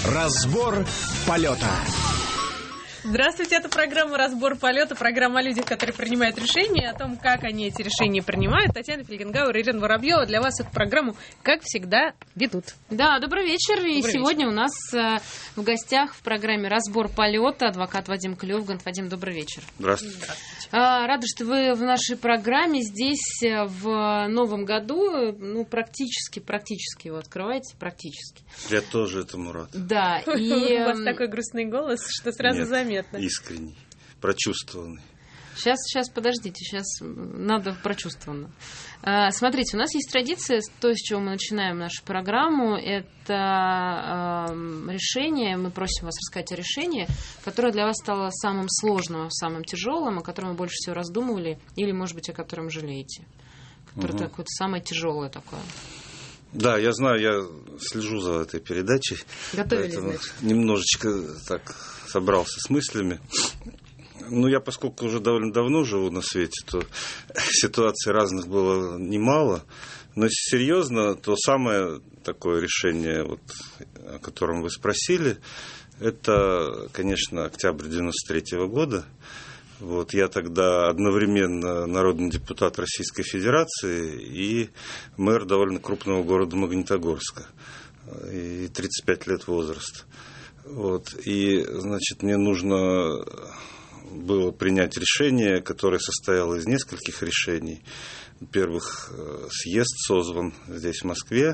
Разбор полета. Здравствуйте, это программа «Разбор полета», программа о людях, которые принимают решения, о том, как они эти решения принимают. Татьяна Фельгенгауэр и Ирина Воробьева для вас эту программу, как всегда, ведут. Да, добрый вечер. Добрый вечер. Сегодня у нас в гостях в программе «Разбор полета» адвокат Вадим Клевганд. Вадим, добрый вечер. Здравствуйте. Рада, что вы в нашей программе здесь в новом году, практически его открываете, практически. Я тоже этому рад. Да. У вас такой грустный голос, что сразу заметно. Искренний, прочувствованный. Сейчас, подождите, сейчас надо прочувствованно. Смотрите, у нас есть традиция, то, с чего мы начинаем нашу программу, это решение, мы просим вас рассказать о решении, которое для вас стало самым сложным, самым тяжелым, о котором вы больше всего раздумывали, или, может быть, о котором жалеете, которое какое-то самое тяжелое такое. Да, я знаю, я слежу за этой передачей. Готовились, значит. Немножечко так собрался с мыслями. Я, поскольку уже довольно давно живу на свете, то ситуаций разных было немало. Но если серьезно, то самое такое решение, о котором вы спросили, это, конечно, октябрь 1993 года. Я тогда одновременно народный депутат Российской Федерации и мэр довольно крупного города Магнитогорска. И 35 лет возраста. И, мне нужно было принять решение, которое состояло из нескольких решений. Во-первых, съезд созван здесь, в Москве.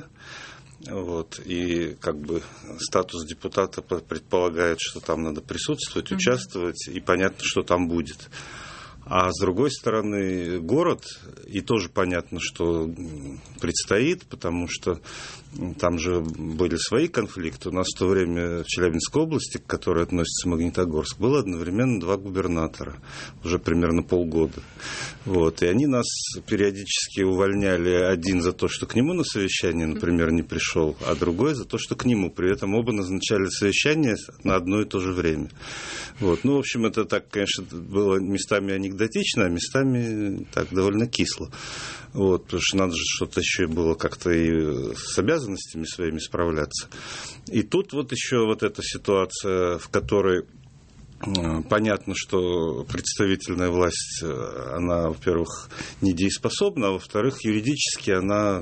И статус депутата предполагает, что там надо присутствовать, участвовать, и понятно, что там будет. А с другой стороны, город, и тоже понятно, что предстоит, потому что там же были свои конфликты. У нас в то время в Челябинской области, к которой относится Магнитогорск, было одновременно 2 губернатора, уже примерно полгода. И они нас периодически увольняли, один за то, что к нему на совещание, например, не пришел, а другой за то, что к нему. При этом оба назначали совещание на одно и то же время. В общем, это так, конечно, было местами анекдотично, а местами так довольно кисло. Потому что надо же что-то еще было как-то и с обязанностями своими справляться. И тут еще эта ситуация, в которой понятно, что представительная власть, она, во-первых, недееспособна, а во-вторых, юридически она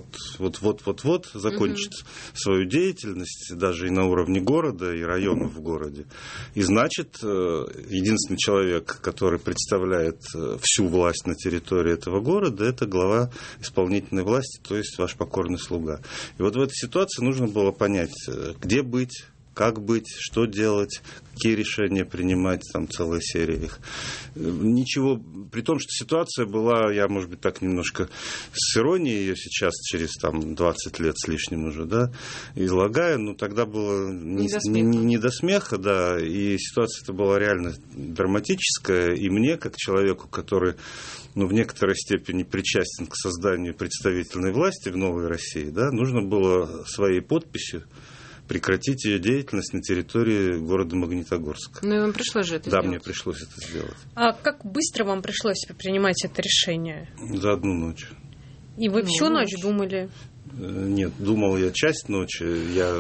вот-вот закончит свою деятельность, даже и на уровне города, и районов в городе. И значит, единственный человек, который представляет всю власть на территории этого города, это глава исполнительной власти, то есть ваш покорный слуга. И в этой ситуации нужно было понять, где быть, как быть, что делать, какие решения принимать, там целая серия их. Ничего, при том, что ситуация была, я, может быть, так немножко с иронией ее сейчас, через 20 лет с лишним уже, излагаю, но тогда было не до смеха, и ситуация-то была реально драматическая, и мне, как человеку, который в некоторой степени причастен к созданию представительной власти в новой России, нужно было своей подписью прекратить ее деятельность на территории города Магнитогорска. И вам пришлось же это сделать? Да, мне пришлось это сделать. А как быстро вам пришлось принимать это решение? За одну ночь. И вы всю ночь думали? Нет, думал я часть ночи. Я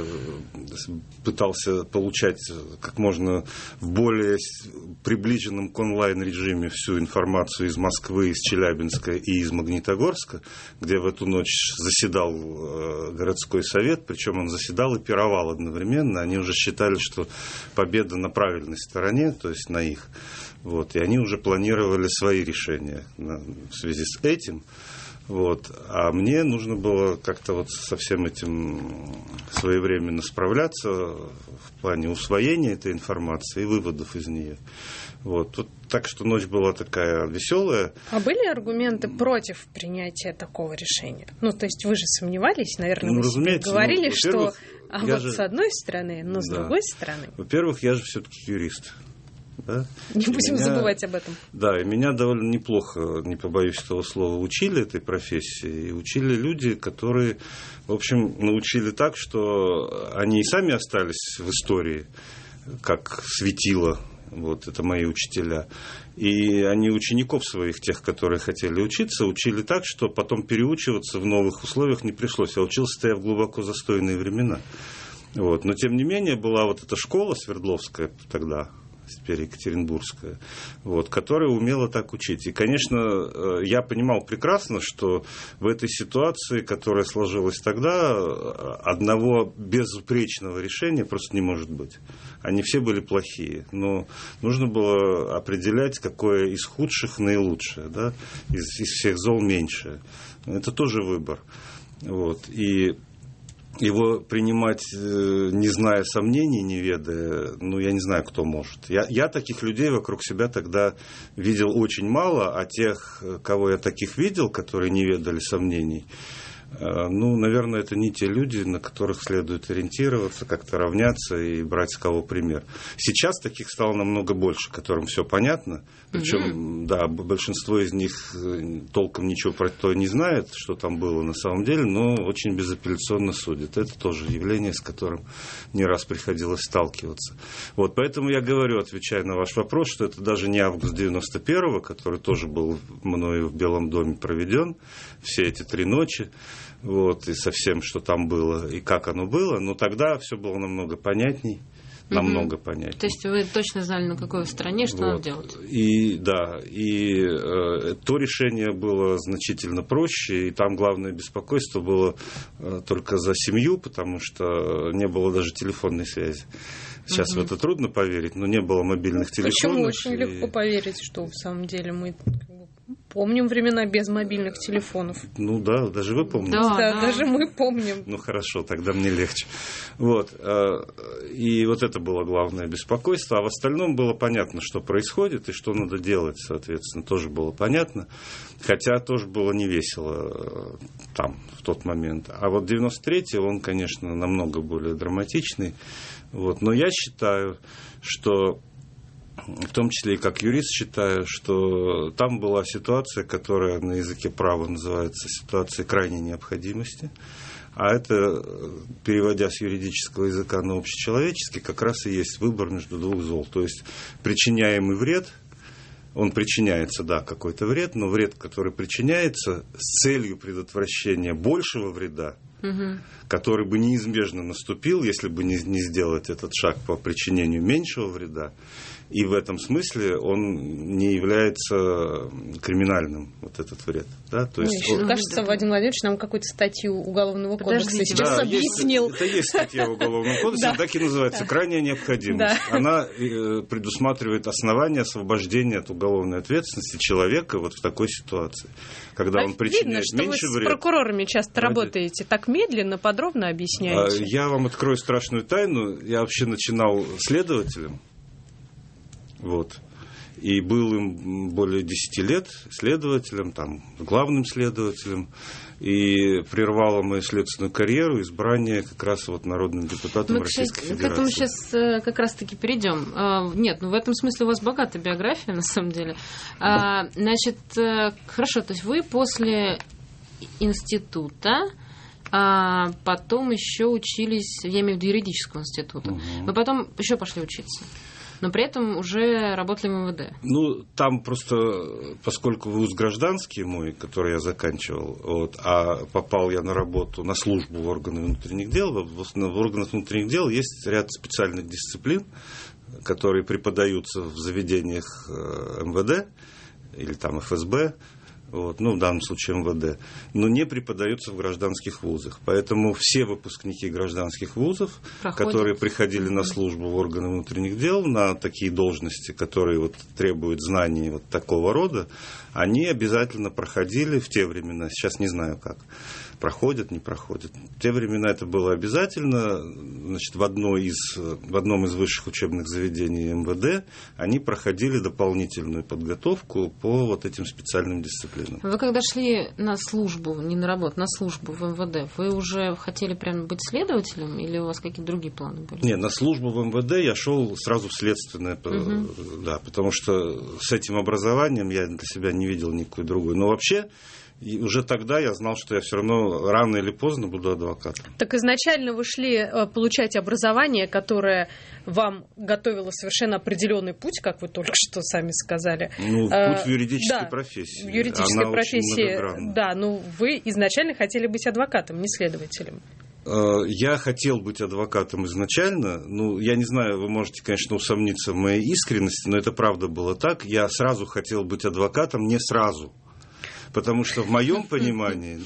пытался получать как можно в более приближенном к онлайн-режиме всю информацию из Москвы, из Челябинска и из Магнитогорска, где в эту ночь заседал городской совет, причем он заседал и пировал одновременно. Они уже считали, что победа на правильной стороне, то есть на их. И они уже планировали свои решения в связи с этим. А мне нужно было как-то со всем этим своевременно справляться в плане усвоения этой информации и выводов из нее. Так что ночь была такая веселая. А были аргументы против принятия такого решения? То есть вы же сомневались, наверное, вы себе говорили, что с одной стороны, но с другой стороны. Во-первых, я же все-таки юрист. Не будем забывать об этом. Да, и меня довольно неплохо, не побоюсь этого слова, учили этой профессии. И учили люди, которые, в общем, научили так, что они и сами остались в истории, как светило. Это мои учителя. И они учеников своих, тех, которые хотели учиться, учили так, что потом переучиваться в новых условиях не пришлось. А учился-то я в глубоко застойные времена. Вот. Но, тем не менее, была вот эта школа Свердловская тогда, теперь Екатеринбургская, вот, которая умела так учить. И, конечно, я понимал прекрасно, что в этой ситуации, которая сложилась тогда, одного безупречного решения просто не может быть. Они все были плохие, но нужно было определять, какое из худших наилучшее, да? из всех зол меньшее. Это тоже выбор. Вот. И его принимать, не зная сомнений, не ведая, я не знаю, кто может. Я таких людей вокруг себя тогда видел очень мало, а тех, кого я таких видел, которые не ведали сомнений, наверное, это не те люди, на которых следует ориентироваться, как-то равняться и брать с кого пример. Сейчас таких стало намного больше, которым все понятно. Причем, да, большинство из них толком ничего про то не знает, что там было на самом деле, но очень безапелляционно судят. Это тоже явление, с которым не раз приходилось сталкиваться. Вот, поэтому я говорю, отвечая на ваш вопрос, что это даже не август 91-го, который тоже был мною в Белом доме проведен, все эти 3 ночи, вот, и со всем, что там было, и как оно было, но тогда все было намного понятней. Намного понятнее. То есть вы точно знали, на какой стороне, что надо делать? И да, то решение было значительно проще, и там главное беспокойство было только за семью, потому что не было даже телефонной связи. Сейчас в это трудно поверить, но не было мобильных телефонов. Почему? Очень легко поверить, что в самом деле мы помним времена без мобильных телефонов. Ну да, даже вы помните. Да, даже мы помним. Ну хорошо, тогда мне легче. Вот. И вот это было главное беспокойство. А в остальном было понятно, что происходит и что надо делать, соответственно, тоже было понятно. Хотя тоже было не весело там, в тот момент. А вот 93-й, он, конечно, намного более драматичный. Вот. Но я считаю, что, в том числе и как юрист считаю, что там была ситуация, которая на языке права называется ситуацией крайней необходимости. А это, переводя с юридического языка на общечеловеческий, как раз и есть выбор между 2 зол. То есть причиняемый вред, он причиняется, да, какой-то вред, но вред, который причиняется с целью предотвращения большего вреда, который бы неизбежно наступил, если бы не сделать этот шаг по причинению меньшего вреда. И в этом смысле он не является криминальным, вот этот вред. Да? То есть кажется, Вадим Владимирович нам какую-то статью Уголовного кодекса сейчас объяснил. Это есть статья Уголовного кодекса, так и называется «Крайняя необходимость». Она предусматривает основания освобождения от уголовной ответственности человека вот в такой ситуации. Когда он причиняет меньше вреда. Вы с прокурорами часто работаете, так медленно, подробно объясняете. Я вам открою страшную тайну. Я вообще начинал следователем. Вот. И был им более 10 лет следователем, там, главным следователем. И прервало мою следственную карьеру избрание как раз вот народным депутатом Российской Федерации. К этому сейчас как раз-таки перейдем. Нет, в этом смысле у вас богатая биография, на самом деле. Значит, хорошо, то есть вы после института, потом еще учились, я имею в виду юридического института, вы потом еще пошли учиться. Но при этом уже работали в МВД. Ну, там просто, поскольку вуз гражданский мой, который я заканчивал, вот, а попал я на работу, на службу в органы внутренних дел, в органах внутренних дел есть ряд специальных дисциплин, которые преподаются в заведениях МВД или там ФСБ, вот, в данном случае МВД, но не преподаются в гражданских вузах. Поэтому все выпускники гражданских вузов, которые приходили на службу в органы внутренних дел, на такие должности, которые вот требуют знаний вот такого рода, они обязательно проходили в те времена, сейчас не знаю как, проходят, не проходят. В те времена это было обязательно. Значит, в одном из высших учебных заведений МВД они проходили дополнительную подготовку по вот этим специальным дисциплинам. Вы когда шли на службу, не на работу, на службу в МВД, вы уже хотели прямо быть следователем или у вас какие-то другие планы были? Нет, на службу в МВД я шел сразу в следственное, да, потому что с этим образованием я для себя не видел никакой другой. Но вообще и уже тогда я знал, что я все равно рано или поздно буду адвокатом. Так изначально вы шли получать образование, которое вам готовило совершенно определенный путь, как вы только что сами сказали. Путь в юридической профессии. В юридической профессии, да, вы изначально хотели быть адвокатом, не следователем. Я хотел быть адвокатом изначально. Ну, я не знаю, вы можете, конечно, усомниться в моей искренности, но это правда было так. Я сразу хотел быть адвокатом, не сразу. Потому что в моем понимании,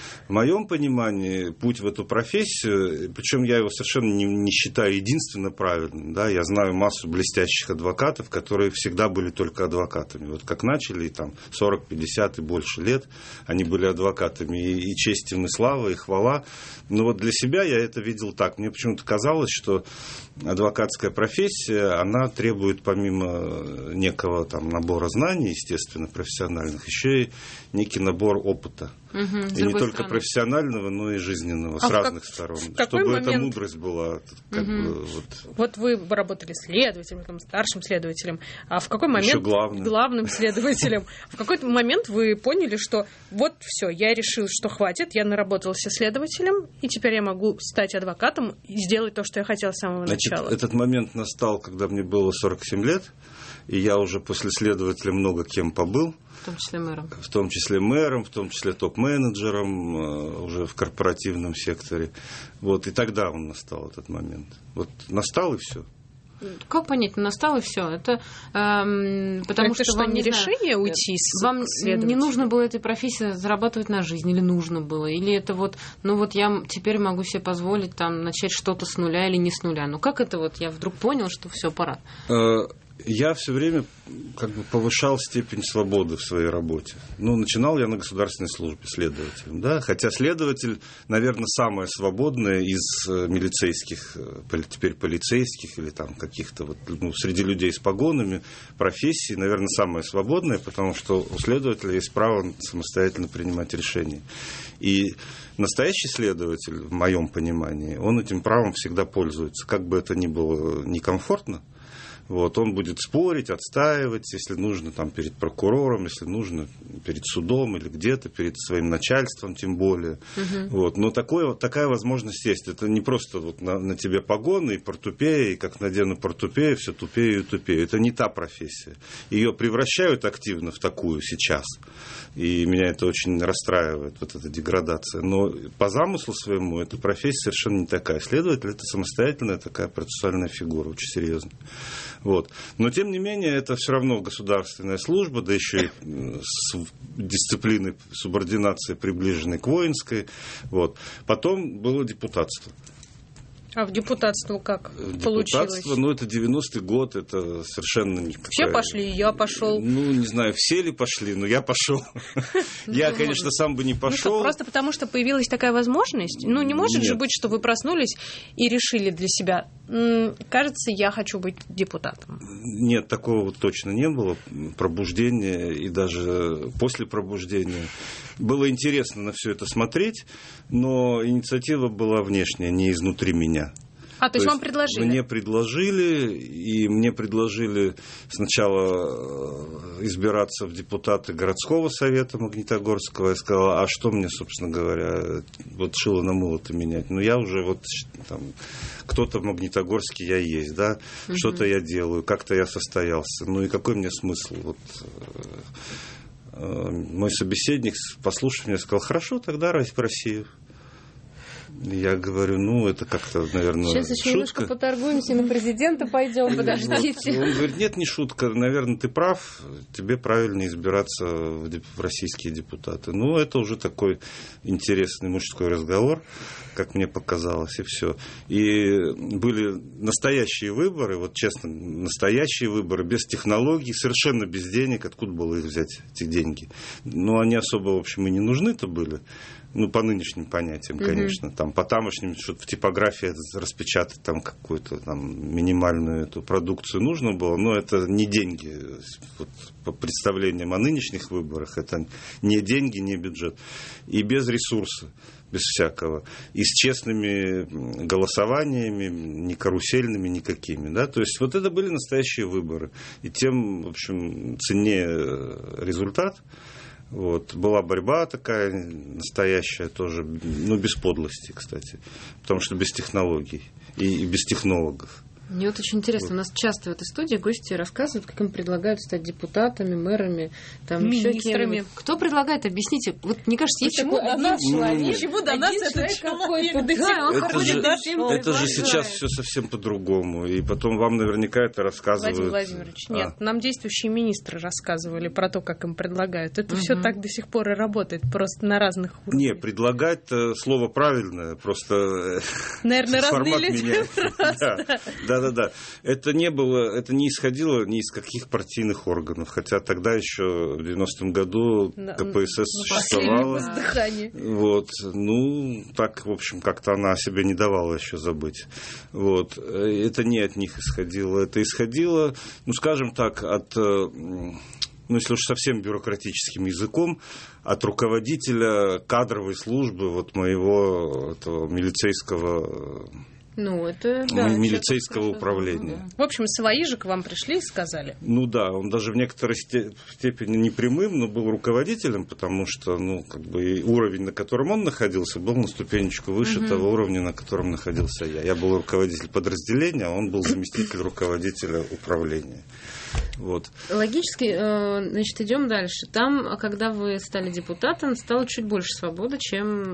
путь в эту профессию, причем я его совершенно не считаю единственно правильным, да, я знаю массу блестящих адвокатов, которые всегда были только адвокатами. Вот как начали, там, 40, 50 и больше лет, они были адвокатами, и честь им, и слава, и хвала. Но вот для себя я это видел так. Мне почему-то казалось, что адвокатская профессия, она требует помимо некого там набора знаний, естественно, профессиональных, еще и некий набор опыта. И не только профессионального, но и жизненного, с разных сторон. Чтобы эта мудрость была. Вот вы работали следователем, там, старшим следователем, а в какой момент... Еще главным следователем. В какой-то момент вы поняли, что вот все, я решил, что хватит, я наработался следователем, и теперь я могу стать адвокатом и сделать то, что я хотел с самого начала. Этот момент настал, когда мне было 47 лет, и я уже после следователя много кем побыл. В том числе мэром. В том числе мэром, в том числе топ-менеджером уже в корпоративном секторе. Вот, и тогда он настал, этот момент. Вот настал, и все. Как понять, настал, и все? Это потому что вам не решение уйти с вам не нужно было этой профессии зарабатывать на жизнь, или нужно было? Или это вот, я теперь могу себе позволить там начать что-то с нуля или не с нуля? Ну как это вот, я вдруг понял, что все, пора? Я все время как бы повышал степень свободы в своей работе. Ну, начинал я на государственной службе следователем, да, хотя следователь, наверное, самое свободное из милицейских, теперь полицейских или там каких-то вот, среди людей с погонами профессий, наверное, самое свободное, потому что у следователя есть право самостоятельно принимать решения. И настоящий следователь, в моем понимании, он этим правом всегда пользуется, как бы это ни было некомфортно. Вот, он будет спорить, отстаивать, если нужно, там, перед прокурором, если нужно, перед судом или где-то, перед своим начальством, тем более. Вот, но такая возможность есть. Это не просто вот на тебе погоны и портупея, и как надену портупея, все тупее и тупее. Это не та профессия. Ее превращают активно в такую сейчас. И меня это очень расстраивает, вот эта деградация. Но по замыслу своему эта профессия совершенно не такая. Следователь – это самостоятельная такая процессуальная фигура, очень серьезная. Вот. Но, тем не менее, это все равно государственная служба, да еще и с дисциплиной субординации, приближенной к воинской. Вот. Потом было депутатство. А в депутатство как получилось? Депутатство, это 90-й год, это совершенно никакая... Все пошли, и я пошел. Не знаю, все ли пошли, но я пошел. Я, конечно, сам бы не пошел. Просто потому, что появилась такая возможность? Не может же быть, что вы проснулись и решили для себя, кажется, я хочу быть депутатом. Нет, такого точно не было. Пробуждение и даже после пробуждения. Было интересно на все это смотреть, но инициатива была внешняя, не изнутри меня. То есть вам предложили? Мне предложили сначала избираться в депутаты городского совета Магнитогорского. Я сказал, а что мне, собственно говоря, вот шило на мыло-то менять? Я уже кто-то в Магнитогорске я есть, да, что-то я делаю, как-то я состоялся. И какой мне смысл? Мой собеседник, послушав меня, сказал, хорошо, тогда в Россию. Я говорю, это как-то, наверное, сейчас шутка. Сейчас еще немножко поторгуемся, на президента пойдем, подождите. Он говорит, нет, не шутка, наверное, ты прав, тебе правильно избираться в российские депутаты. Это уже такой интересный мужской разговор, как мне показалось, и все. И были настоящие выборы, честно, настоящие выборы, без технологий, совершенно без денег, откуда было их взять, эти деньги. Они особо, в общем, и не нужны-то были. По нынешним понятиям, конечно. По тамошним, что-то в типографии распечатать какую-то минимальную эту продукцию нужно было, но это не деньги. По представлениям о нынешних выборах, это не деньги, не бюджет. И без ресурса, без всякого. И с честными голосованиями, не карусельными никакими. Да? То есть это были настоящие выборы. И тем, в общем, ценнее результат. Была борьба такая настоящая тоже, без подлости, кстати, потому что без технологий и без технологов. Мне вот очень интересно, у нас часто в этой студии гости рассказывают, как им предлагают стать депутатами, мэрами, там еще кем-нибудь. Кто предлагает? Объясните. Вот мне кажется, есть такой один человек. Почему до нас этот человек до сих пор? Это же сейчас все совсем по-другому. И потом вам наверняка это рассказывают. Владимир Владимирович, нет, нам действующие министры рассказывали про то, как им предлагают. Это все так до сих пор и работает, просто на разных уровнях. Не, предлагать слово правильное, просто наверное, разные формат люди меняется. Да. Это не исходило ни из каких партийных органов, хотя тогда еще в 90-м году КПСС существовала. Вот, так, в общем, как-то она себя не давала еще забыть. Вот, это не от них исходило, это исходило, скажем так, от, если уж совсем бюрократическим языком, от руководителя кадровой службы вот моего этого милицейского милицейского управления. В общем, свои же к вам пришли и сказали. Он даже в некоторой степени не прямым, но был руководителем, потому что, уровень, на котором он находился, был на ступенечку выше того уровня, на котором находился я. Я был руководитель подразделения, а он был заместитель руководителя управления. Вот. Логически, идем дальше. Там, когда вы стали депутатом, стало чуть больше свободы, чем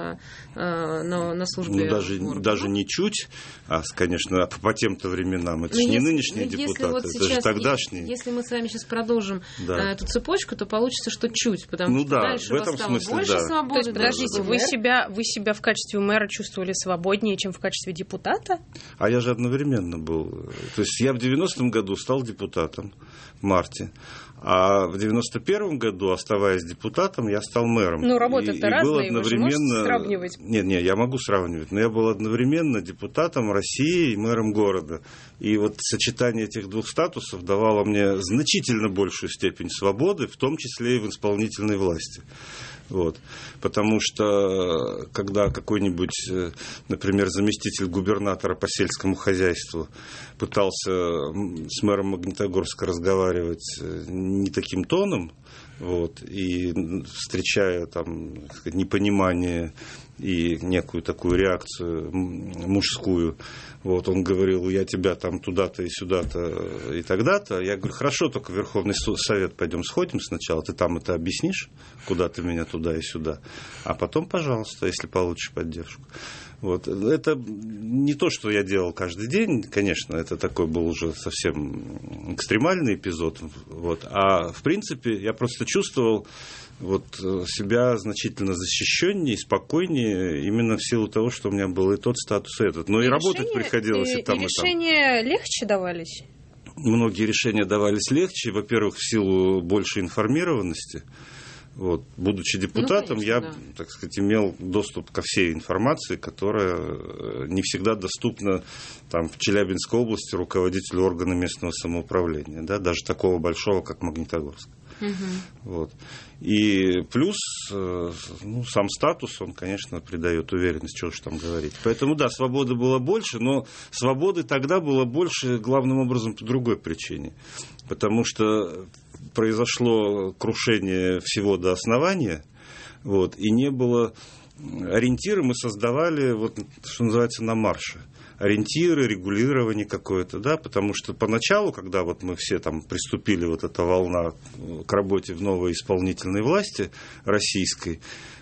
на службе. Даже не чуть, конечно, по тем-то временам. Это же не нынешние депутаты, это же тогдашние. Если мы с вами сейчас продолжим эту цепочку, то получится, что чуть, потому что дальше в этом стало смысле, больше свободы. То есть, подождите, вы себя в качестве мэра чувствовали свободнее, чем в качестве депутата? А я же одновременно был. То есть я в 90-м году стал депутатом в марте. А в 91-м году, оставаясь депутатом, я стал мэром. Работа-то разная, вы же можете сравнивать? Нет, я могу сравнивать. Но я был одновременно депутатом России и мэром города. И вот сочетание этих двух статусов давало мне значительно большую степень свободы, в том числе и в исполнительной власти. Вот. Потому что когда какой-нибудь, например, заместитель губернатора по сельскому хозяйству пытался с мэром Магнитогорска разговаривать не таким тоном, и встречая там непонимание и некую такую реакцию мужскую, он говорил: я тебя там туда-то и сюда-то и тогда-то. Я говорю: хорошо, только в Верховный Совет пойдем сходим сначала, ты там это объяснишь, куда ты меня туда и сюда, а потом, пожалуйста, если получишь поддержку. Это не то, что я делал каждый день, конечно, это такой был уже совсем экстремальный эпизод, а в принципе я просто чувствовал себя значительно защищеннее, спокойнее, именно в силу того, что у меня был и тот статус, и этот. Но и работать приходилось и там, и там. Решения легче давались? Многие решения давались легче, во-первых, в силу большей информированности. Будучи депутатом, так сказать, имел доступ ко всей информации, которая не всегда доступна в Челябинской области руководителю органа местного самоуправления, даже такого большого, как Магнитогорск. И плюс сам статус, он, конечно, придает уверенность, что уж там говорить. Поэтому, свободы было больше, но свободы тогда было больше главным образом по другой причине. Потому что произошло крушение всего до основания, и не было ориентиры, мы создавали, что называется, на марше. Ориентиры, регулирование какое-то, потому что поначалу, когда мы все там приступили, эта волна к работе в новой исполнительной власти российской,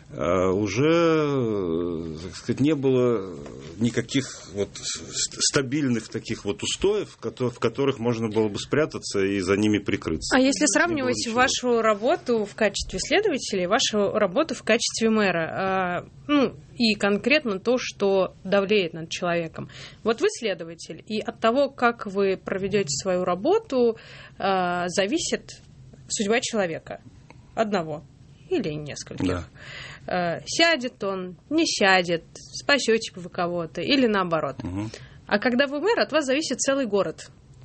уже, так сказать, не было никаких стабильных таких устоев, в которых можно было бы спрятаться и за ними прикрыться. А если сравнивать вашу работу в качестве следователя и вашу работу в качестве мэра, и конкретно то, что давлеет над человеком. Вы следователь, и от того, как вы проведете свою работу, зависит судьба человека. Одного или нескольких. Да. Сядет он, не сядет, спасете вы кого-то или наоборот. Угу. А когда вы мэр, от вас зависит целый город.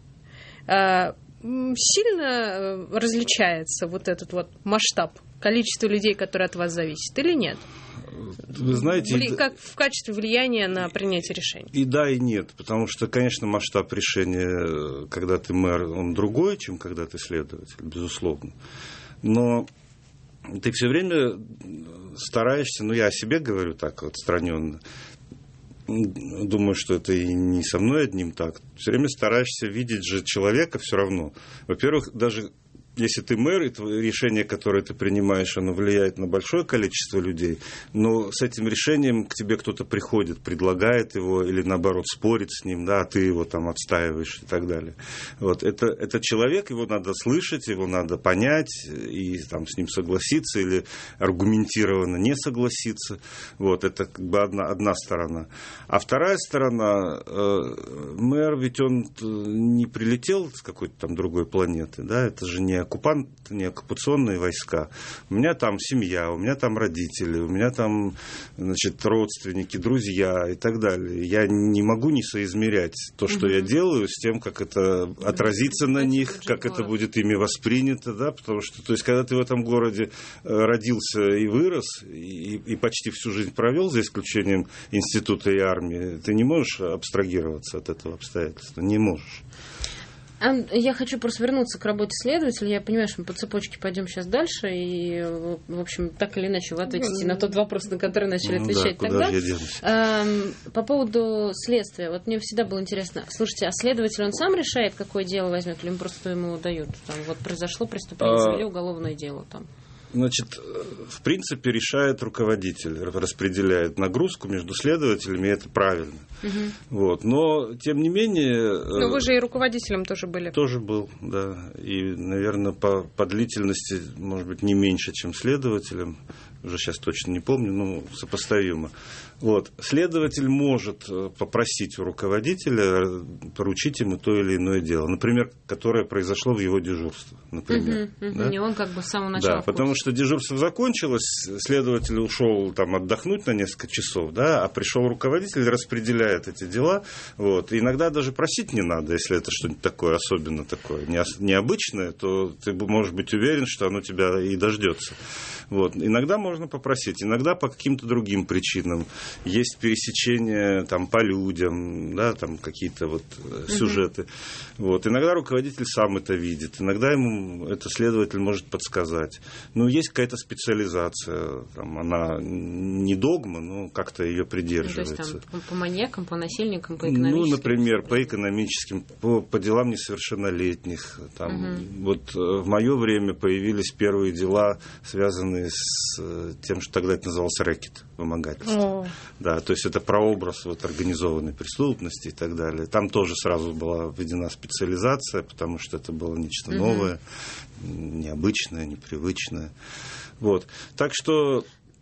Сильно различается этот масштаб, количество людей, которые от вас зависят, или нет? Вы знаете, как в качестве влияния на принятие решений? И да, и нет, потому что, конечно, масштаб решения, когда ты мэр, он другой, чем когда ты следователь, безусловно. Но ты все время стараешься, я о себе говорю так отстраненно, думаю, что это и не со мной одним так, все время стараешься видеть же человека все равно. Во-первых, даже если ты мэр, и решение, которое ты принимаешь, оно влияет на большое количество людей, но с этим решением к тебе кто-то приходит, предлагает его или, наоборот, спорит с ним, да, а ты его там отстаиваешь и так далее. Вот. Это человек, его надо слышать, его надо понять и там, с ним согласиться или аргументированно не согласиться. Вот. Это как бы одна сторона. А вторая сторона, мэр, ведь он не прилетел с какой-то там другой планеты, да, это же не оккупант, не оккупационные войска. У меня там семья, у меня там родители, у меня там, значит, родственники, друзья и так далее. Я не могу не соизмерять то, что я делаю, с тем, как это отразится на них, как это будет ими воспринято, да, потому что, то есть, когда ты в этом городе родился и вырос, и почти всю жизнь провел, за исключением института и армии, ты не можешь абстрагироваться от этого обстоятельства, не можешь. Я хочу просто вернуться к работе следователя. Я понимаю, что мы по цепочке пойдем сейчас дальше. И, в общем, так или иначе вы ответите на тот вопрос, на который начали отвечать тогда. По поводу следствия. Вот мне всегда было интересно. Слушайте, а следователь, он сам решает, какое дело возьмет, или им просто ему дают? Там, вот произошло преступление, завели уголовное дело там. Значит, в принципе, решает руководитель, распределяет нагрузку между следователями, и это правильно. Вот. Но, тем не менее... Но вы же и руководителем тоже были. Тоже был, да. И, наверное, по длительности, может быть, не меньше, чем следователем. Уже сейчас точно не помню, но сопоставимо. Вот. Следователь может попросить у руководителя поручить ему то или иное дело. Например, которое произошло в его дежурстве. Например, да? Не он как бы с самого начала. Да, потому что дежурство закончилось, следователь ушел там, отдохнуть на несколько часов, да, а пришел руководитель и распределяет эти дела. Вот. И иногда даже просить не надо, если это что-нибудь такое, особенно такое необычное, то ты можешь быть уверен, что оно тебя и дождется. Вот. Иногда можно попросить, иногда по каким-то другим причинам. Есть пересечения там, по людям, да, там какие-то вот сюжеты. Вот. Иногда руководитель сам это видит, иногда ему это следователь может подсказать. Ну, есть какая-то специализация, там, она не догма, но как-то ее придерживается. То есть там по маньякам, по насильникам, по экономическим? Ну, например, по экономическим, по делам несовершеннолетних. Там, вот в мое время появились первые дела, связанные с тем, что тогда это называлось рэкет, вымогательство. Да, то есть это прообраз вот, организованной преступности и так далее. Там тоже сразу была введена специализация, потому что это было нечто новое, необычное, непривычное. Вот. Так что...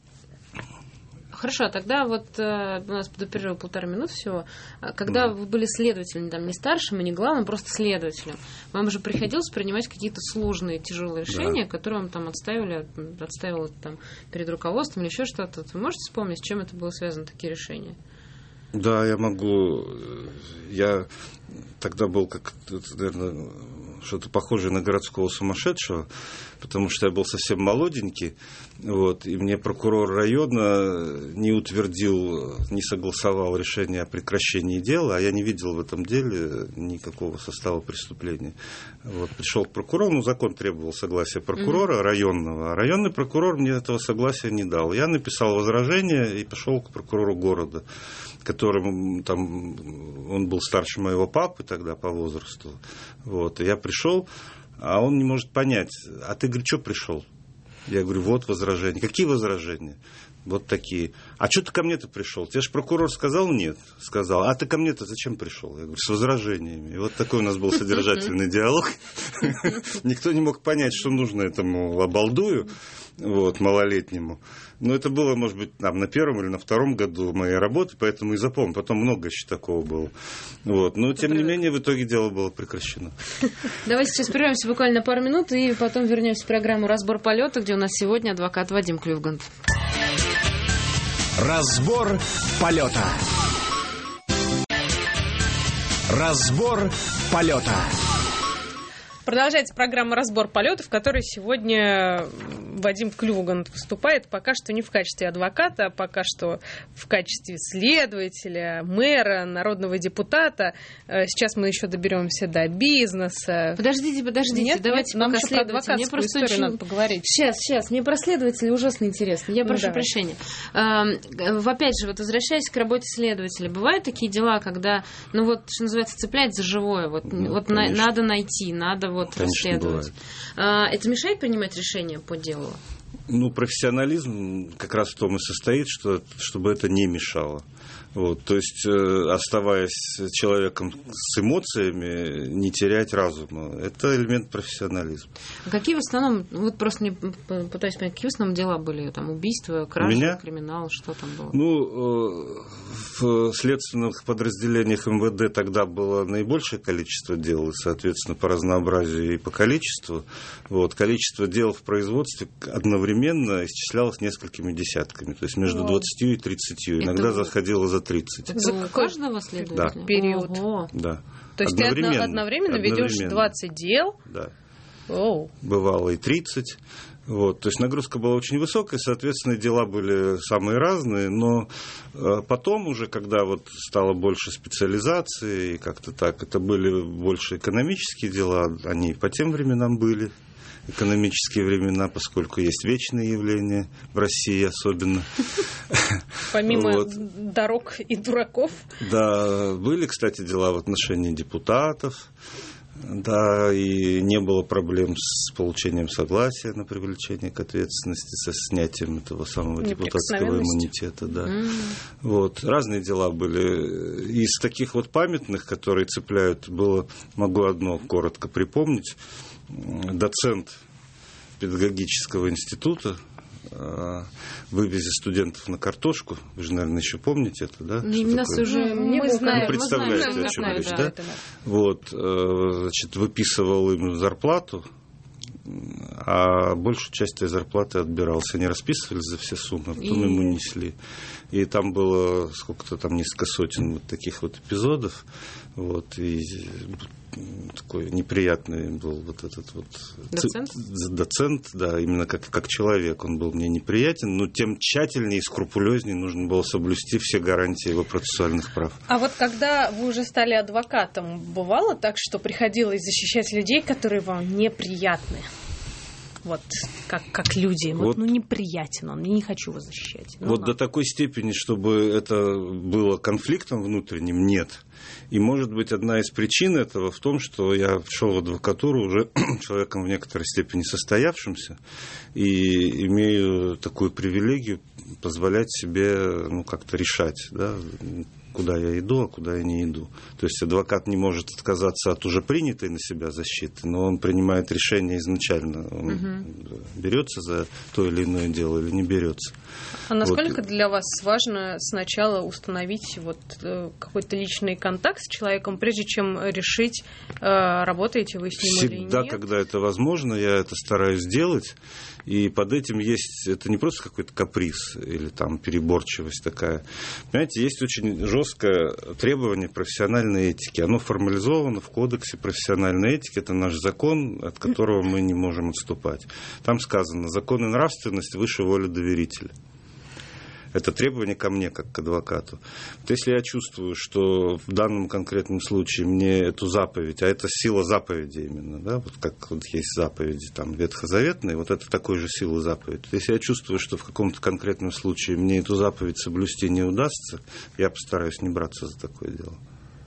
Хорошо, тогда вот у нас до перерыва 1,5 минуты всего. Когда вы были следователем, там, не старшим и не главным, просто следователем, вам же приходилось принимать какие-то сложные, тяжелые решения, которые вам там отстаивало там, перед руководством или еще что-то. Вы можете вспомнить, с чем это было связано, такие решения? Да, я могу. Я тогда был, как, наверное, что-то похожее на городского сумасшедшего, потому что я был совсем молоденький, вот, и мне прокурор района не утвердил, не согласовал решение о прекращении дела, а я не видел в этом деле никакого состава преступления. Вот, пришел к прокурору, ну, закон требовал согласия прокурора районного, а районный прокурор мне этого согласия не дал. Я написал возражение и пошел к прокурору города, которому там, он был старше моего папы тогда по возрасту. Вот, и я пришел, а он не может понять, а ты, говорит, что пришел? Я говорю, вот возражения. Какие возражения? Вот такие. А что ты ко мне-то пришел? Тебе же прокурор сказал нет. Сказал. А ты ко мне-то зачем пришел? Я говорю, с возражениями. И вот такой у нас был содержательный диалог. Никто не мог понять, что нужно этому обалдую, вот, малолетнему. Но это было, может быть, там, на 1-м или на 2-м году моей работы, поэтому и запомнил. Потом много еще такого было. Вот. Но, тем не менее, в итоге дело было прекращено. Давайте сейчас прервемся буквально пару минут и потом вернемся в программу «Разбор полета», где у нас сегодня адвокат Вадим Клювгант. Разбор полета. Разбор полета. Продолжается программа «Разбор полетов», в которой сегодня Вадим Клюган выступает пока что не в качестве адвоката, а пока что в качестве следователя, мэра, народного депутата. Сейчас мы еще доберемся до бизнеса. Подождите, Нет, давайте нам пока еще про следователя. Мне адвокатскую просто историю очень... надо поговорить. Сейчас, мне про следователя ужасно интересно. Я прошу давай. прощения. Опять же, возвращаясь к работе следователя, бывают такие дела, когда, что называется, цеплять за живое. Надо найти, надо расследовать. Это мешает принимать решения по делу? Профессионализм как раз в том и состоит, чтобы это не мешало. То есть, оставаясь человеком с эмоциями, не терять разума. Это элемент профессионализма. Какие в основном, просто не пытаюсь понять, какие в основном дела были? Там убийства, кражи, криминал, что там было? В следственных подразделениях МВД тогда было наибольшее количество дел, и, соответственно, по разнообразию и по количеству. Количество дел в производстве одновременно исчислялось несколькими десятками, то есть между 20 и 30. Иногда заходило за 30. Это у каждого следователя? Да. Период. Ого. Да. То есть ты одновременно ведешь 20 дел? Да. Оу. Бывало и 30. То есть нагрузка была очень высокая, соответственно, дела были самые разные, но потом уже, когда стало больше специализации, и как-то так, это были больше экономические дела, они и по тем временам были. Экономические времена, поскольку есть вечные явления в России особенно. Помимо дорог и дураков. Да, были, кстати, дела в отношении депутатов. Да, и не было проблем с получением согласия на привлечение к ответственности, со снятием этого самого депутатского иммунитета. Да. Разные дела были. Из таких памятных, которые цепляют, могу одно коротко припомнить. Доцент педагогического института вывезе студентов на картошку. Вы же, наверное, еще помните это, да? Именно уже мы знаем. Представляете, о чем речь, да? Выписывал им зарплату, а большую часть этой зарплаты отбирался. Они расписывались за все суммы, а потом ему несли. И там было несколько сотен таких эпизодов. И такой неприятный был доцент, да, именно как человек. Он был мне неприятен, но тем тщательнее и скрупулезнее нужно было соблюсти все гарантии его процессуальных прав. А когда вы уже стали адвокатом, бывало так, что приходилось защищать людей, которые вам неприятны? Как люди. Неприятен он, я не хочу его защищать. До такой степени, чтобы это было конфликтом внутренним, нет. И, может быть, одна из причин этого в том, что я шел в адвокатуру уже человеком в некоторой степени состоявшимся и имею такую привилегию позволять себе как-то решать, да, куда я иду, а куда я не иду. То есть адвокат не может отказаться от уже принятой на себя защиты, но он принимает решение изначально. Он берется за то или иное дело или не берется. А насколько для вас важно сначала установить какой-то личный контакт с человеком, прежде чем решить, работаете вы с ним или нет? Всегда, когда это возможно, я это стараюсь делать. И под этим это не просто какой-то каприз или переборчивость такая. Понимаете, есть очень жесткое требование профессиональной этики. Оно формализовано в Кодексе профессиональной этики. Это наш закон, от которого мы не можем отступать. Там сказано: закон и нравственность выше воли доверителя. Это требование ко мне, как к адвокату. Если я чувствую, что в данном конкретном случае мне эту заповедь, а это сила заповеди именно, да, как есть заповеди ветхозаветные, это такой же силы заповедь. Если я чувствую, что в каком-то конкретном случае мне эту заповедь соблюсти не удастся, я постараюсь не браться за такое дело.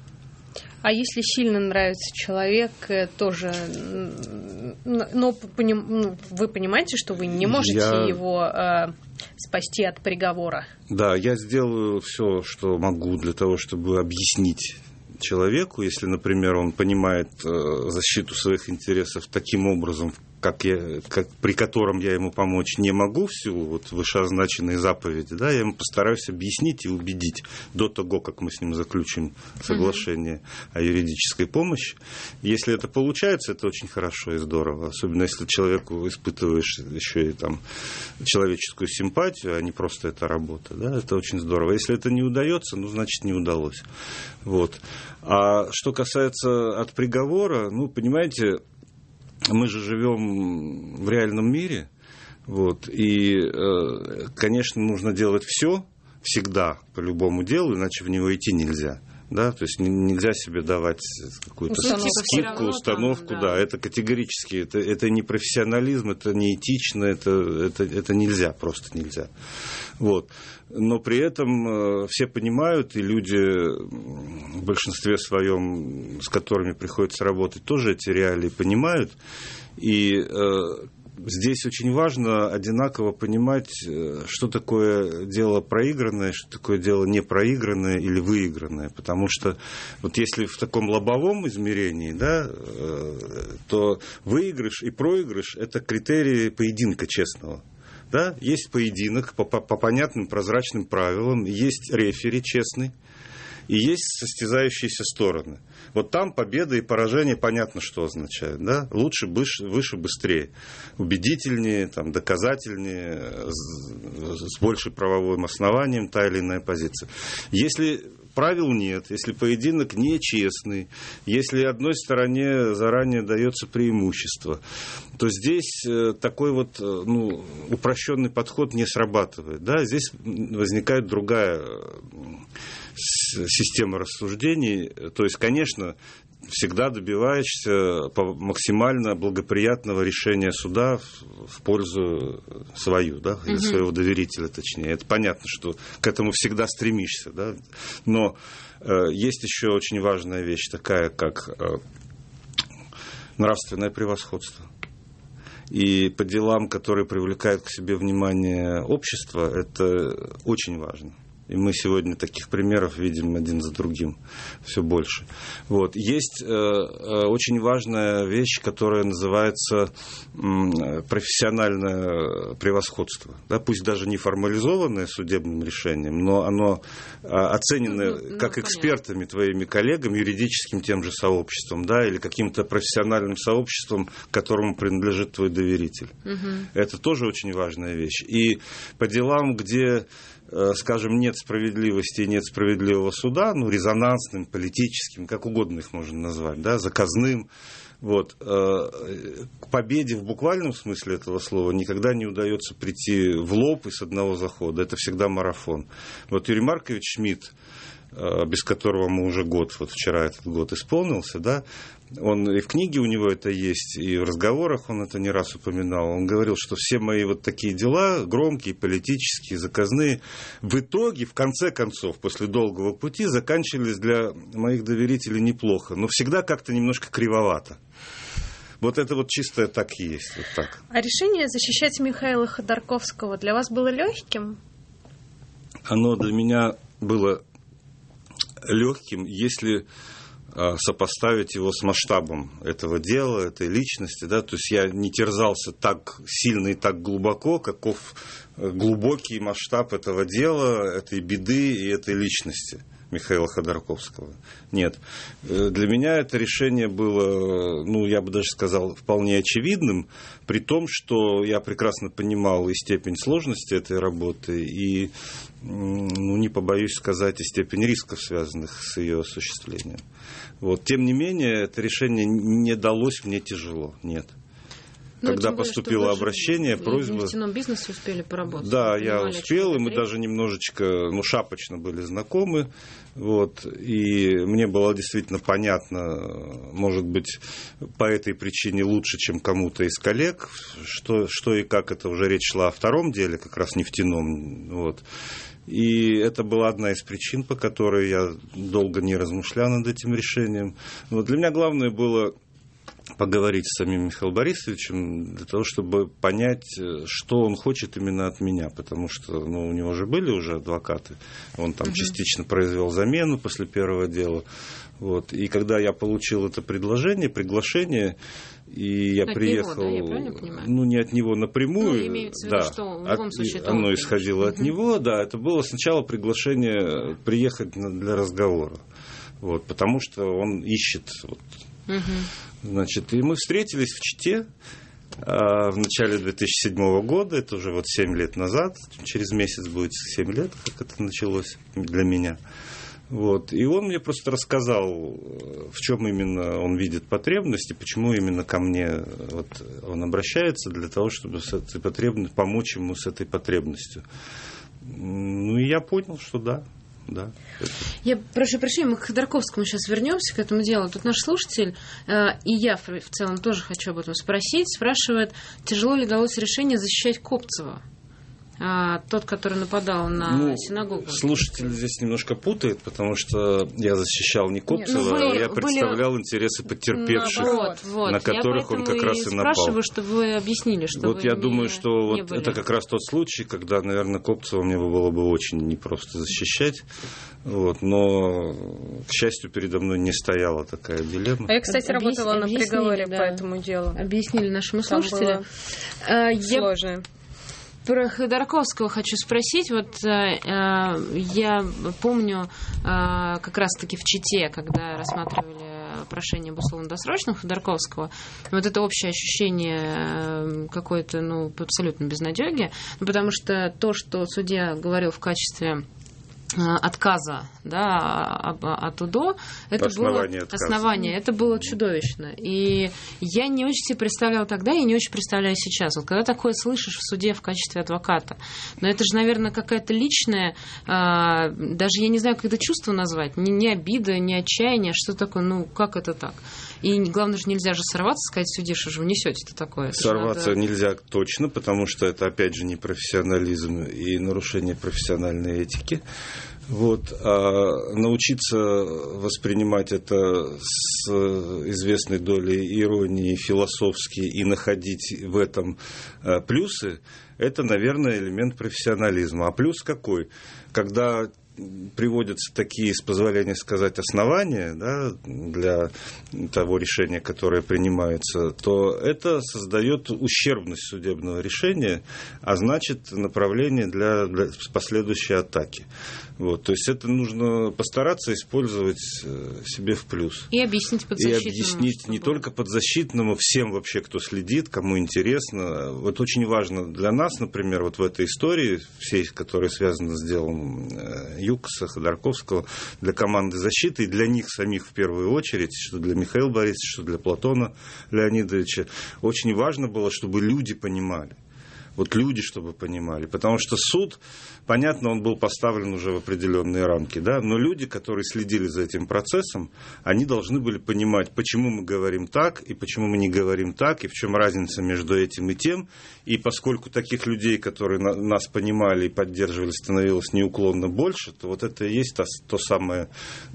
А если сильно нравится человек, тоже, но вы понимаете, что вы не можете его спасти от приговора? Да, я сделаю все, что могу для того, чтобы объяснить человеку, если, например, он понимает защиту своих интересов таким образом, при котором я ему помочь не могу в силу вышеозначенной заповеди, да, я ему постараюсь объяснить и убедить до того, как мы с ним заключим соглашение о юридической помощи. Если это получается, это очень хорошо и здорово, особенно если человеку испытываешь еще и человеческую симпатию, а не просто это работа, да, это очень здорово. Если это не удается, значит, не удалось. А что касается от приговора, понимаете, мы же живем в реальном мире, вот, и, конечно, нужно делать все всегда по любому делу, иначе в него идти нельзя. Да, то есть нельзя себе давать какую-то скидку, установку, там, да, это категорически, это не профессионализм, это не этично, это нельзя, просто нельзя. Вот. Но при этом все понимают, и люди в большинстве своем, с которыми приходится работать, тоже эти реалии понимают, и здесь очень важно одинаково понимать, что такое дело проигранное, что такое дело непроигранное или выигранное. Потому что вот если в таком лобовом измерении, да, то выигрыш и проигрыш – это критерии поединка честного. Да? Есть поединок по понятным прозрачным правилам, есть рефери честный, и есть состязающиеся стороны. Вот там победа и поражение понятно, что означает. Да? Лучше, выше, быстрее. Убедительнее, там, доказательнее, с большим правовым основанием та или иная позиция. Если правил нет, если поединок нечестный, если одной стороне заранее дается преимущество, то здесь такой вот упрощенный подход не срабатывает. Да? Здесь возникает другая система рассуждений. То есть, конечно, всегда добиваешься максимально благоприятного решения суда в пользу свою, да, или своего доверителя, точнее. Это понятно, что к этому всегда стремишься, да. Но есть еще очень важная вещь, такая как нравственное превосходство. И по делам, которые привлекают к себе внимание общества, это очень важно. И мы сегодня таких примеров видим один за другим все больше. Вот. Есть очень важная вещь, которая называется профессиональное превосходство. Да, пусть даже не формализованное судебным решением, но оно оценено как экспертами, твоими коллегами, юридическим тем же сообществом, да, или каким-то профессиональным сообществом, которому принадлежит твой доверитель. Это тоже очень важная вещь. И по делам, где, скажем, нет справедливости и нет справедливого суда, резонансным, политическим, как угодно их можно назвать, да, заказным, вот, к победе в буквальном смысле этого слова никогда не удается прийти в лоб и с одного захода. Это всегда марафон. Вот Юрий Маркович Шмидт, без которого мы уже год, вот вчера этот год исполнился, да, он и в книге у него это есть, и в разговорах он это не раз упоминал. Он говорил, что все мои вот такие дела, громкие, политические, заказные, в итоге, в конце концов, после долгого пути, заканчивались для моих доверителей неплохо, но всегда как-то немножко кривовато. Вот это вот чисто так и есть. Вот так. А решение защищать Михаила Ходорковского для вас было легким? Оно для меня было легким, если сопоставить его с масштабом этого дела, этой личности, да, то есть я не терзался так сильно и так глубоко, каков глубокий масштаб этого дела, этой беды и этой личности Михаила Ходорковского. Нет. Для меня это решение было, я бы даже сказал, вполне очевидным, при том, что я прекрасно понимал и степень сложности этой работы, и, не побоюсь сказать, и степень рисков, связанных с ее осуществлением. Вот. Тем не менее, это решение не далось мне тяжело. Нет. Когда поступило обращение, просьба... В нефтяном бизнесе успели поработать. Да, я успел, и мы даже немножечко, шапочно были знакомы. Вот, и мне было действительно понятно, может быть, по этой причине лучше, чем кому-то из коллег, что и как, это уже речь шла о втором деле, как раз нефтяном. Вот. И это была одна из причин, по которой я долго не размышлял над этим решением. Вот для меня главное было поговорить с самим Михаилом Борисовичем для того, чтобы понять, что он хочет именно от меня, потому что у него же были уже адвокаты, он там частично произвел замену после первого дела. Вот. И когда я получил это приглашение, и я приехал, него, да, я правильно понимаю? Не от него напрямую, имеется в виду, что в любом случае оно исходило от него, да, это было сначала приглашение приехать для разговора, вот, потому что он ищет. Значит, и мы встретились в Чите в начале 2007 года, это уже 7 лет назад, через месяц будет 7 лет, как это началось для меня. Вот. И он мне просто рассказал, в чем именно он видит потребность и почему именно ко мне вот он обращается для того, чтобы с этой помочь ему с этой потребностью. Ну, и я понял, что да. Я прошу прощения, мы к Ходорковскому сейчас вернемся, к этому делу. Тут наш слушатель, и я в целом тоже хочу об этом спросить, спрашивает, тяжело ли далось решение защищать Копцева? Тот, который нападал на синагогу. Слушатель здесь немножко путает, потому что я защищал не Копцева, я представлял интересы потерпевших, на которых он как раз и напал. Спрашиваю, чтобы вы объяснили, что вот вы я думаю, что не вот были. это как раз тот случай, когда, наверное, Копцева мне было бы очень непросто защищать. Вот, но, к счастью, передо мной не стояла такая дилемма. А я, кстати, работала на приговоре по этому делу. Объяснили нашему слушателю. Сложно. Про Ходорковского хочу спросить. Вот я помню как раз-таки в Чите, когда рассматривали прошение об условно-досрочном Ходорковского, вот это общее ощущение какой-то, абсолютно безнадёги, потому что то, что судья говорил в качестве отказа, от УДО, это было основание, это было чудовищно. И я не очень себе представляла тогда, и не очень представляю сейчас. Вот когда такое слышишь в суде в качестве адвоката, но это же, наверное, какая-то личная, даже я не знаю, как это чувство назвать, не обида, не отчаяние, что такое, как это так? И главное же, нельзя же сорваться, сказать судье, что же вы несете-то такое. Сорваться нельзя точно, потому что это, опять же, не профессионализм и нарушение профессиональной этики. Вот. А научиться воспринимать это с известной долей иронии, философски, и находить в этом плюсы, это, наверное, элемент профессионализма. А плюс какой? Когда приводятся такие, с позволения сказать, основания для того решения, которое принимается, то это создает ущербность судебного решения, а значит направление для последующей атаки. Вот, то есть это нужно постараться использовать себе в плюс. И объяснить подзащитному. И объяснить не только подзащитному, всем вообще, кто следит, кому интересно. Вот очень важно для нас, например, вот в этой истории, всей, которая связана с делом Юкоса, Ходорковского, для команды защиты и для них самих в первую очередь, что для Михаила Борисовича, что для Платона Леонидовича, очень важно было, чтобы люди понимали. Вот люди, чтобы понимали. Потому что суд, понятно, он был поставлен уже в определенные рамки, но люди, которые следили за этим процессом, они должны были понимать, почему мы говорим так, и почему мы не говорим так, и в чем разница между этим и тем. И поскольку таких людей, которые нас понимали и поддерживали, становилось неуклонно больше, то вот это и есть тот самый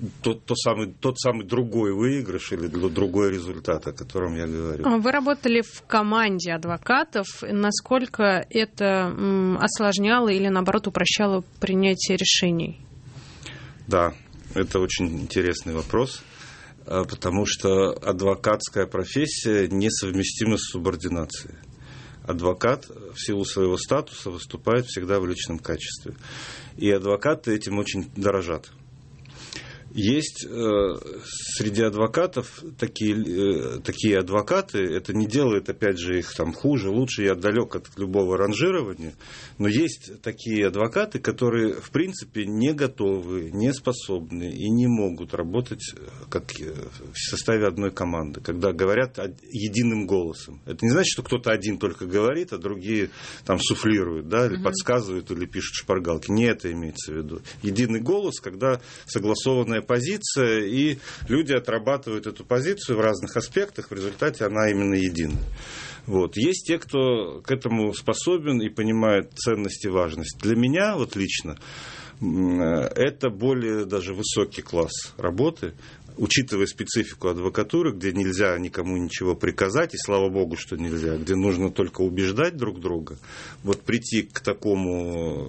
другой выигрыш или другой результат, о котором я говорю. Вы работали в команде адвокатов. Насколько это осложняло или, наоборот, упрощало принятие решений? Да, это очень интересный вопрос, потому что адвокатская профессия несовместима с субординацией. Адвокат в силу своего статуса выступает всегда в личном качестве. И адвокаты этим очень дорожат. Есть среди адвокатов такие адвокаты, это не делает, опять же, их хуже, лучше, я далек от любого ранжирования, но есть такие адвокаты, которые, в принципе, не готовы, не способны и не могут работать как в составе одной команды, когда говорят единым голосом. Это не значит, что кто-то один только говорит, а другие суфлируют, или подсказывают, или пишут шпаргалки. Не это имеется в виду. Единый голос, когда согласованная позиция, и люди отрабатывают эту позицию в разных аспектах, в результате она именно единая. Вот. Есть те, кто к этому способен и понимает ценность и важность. Для меня лично это более даже высокий класс работы, учитывая специфику адвокатуры, где нельзя никому ничего приказать, и слава богу, что нельзя, где нужно только убеждать друг друга. Вот прийти к такому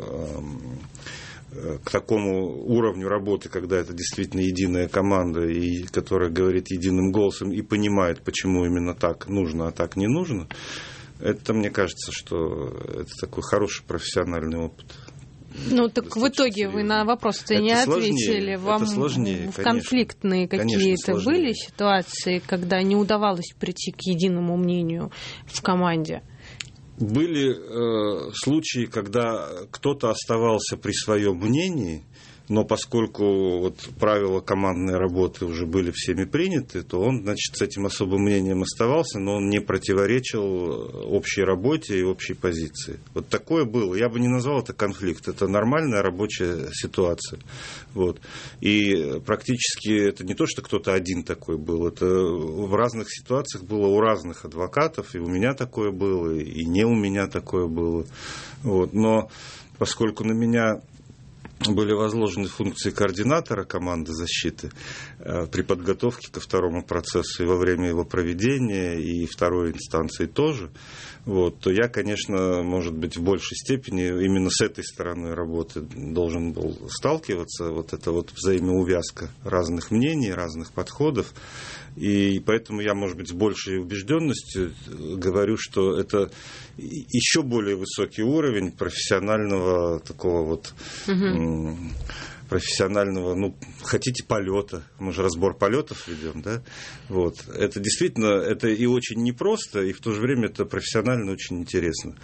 уровню работы, когда это действительно единая команда, и которая говорит единым голосом и понимает, почему именно так нужно, а так не нужно, это, мне кажется, что это такой хороший профессиональный опыт. Так в итоге вы на вопрос-то не ответили. Вам сложнее, в конфликтные какие-то были ситуации, когда не удавалось прийти к единому мнению в команде? Были случаи, когда кто-то оставался при своем мнении, но поскольку вот правила командной работы уже были всеми приняты, то он, значит, с этим особым мнением оставался, но он не противоречил общей работе и общей позиции. Вот такое было. Я бы не назвал это конфликт, это нормальная рабочая ситуация. Вот. И практически это не то, что кто-то один такой был, это в разных ситуациях было у разных адвокатов, и у меня такое было, и не у меня такое было. Вот. Но поскольку на меня были возложены функции координатора команды защиты при подготовке ко второму процессу и во время его проведения, и второй инстанции тоже, вот, то я, конечно, может быть, в большей степени именно с этой стороной работы должен был сталкиваться, вот эта вот взаимоувязка разных мнений, разных подходов. И поэтому я, может быть, с большей убежденностью говорю, что это еще более высокий уровень профессионального такого вот профессионального, ну, хотите, полета. Мы же разбор полетов ведем, да? Вот. Это действительно, это и очень непросто, и в то же время это профессионально очень интересно.